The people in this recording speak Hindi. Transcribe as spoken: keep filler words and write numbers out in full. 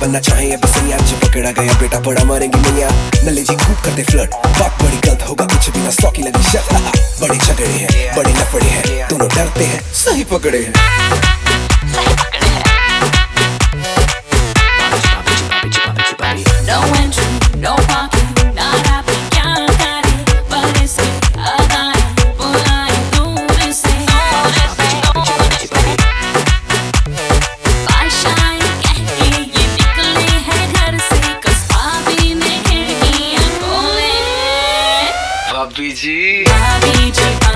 बनना चाहे अब सैया, जो पकड़ा गया बेटा बड़ा मारेंगे मैया। नले जी खूब करते फ्लर्ट, बात बड़ी गलत होगा कुछ भी ना, सौ की लगी शर्त। बड़े झगड़े हैं, बड़े लफड़े हैं, दोनों डरते हैं, सही पकड़े हैं, सही पकड़े हैं। No entry, no parking, not happy, क्या करे पर इसे आगाए बुलाए दूर से। बादशाह कह के ये निकले हैं घर से, कस्बा भी में खिड़कियां खोले। भाभी जी, भाभी जी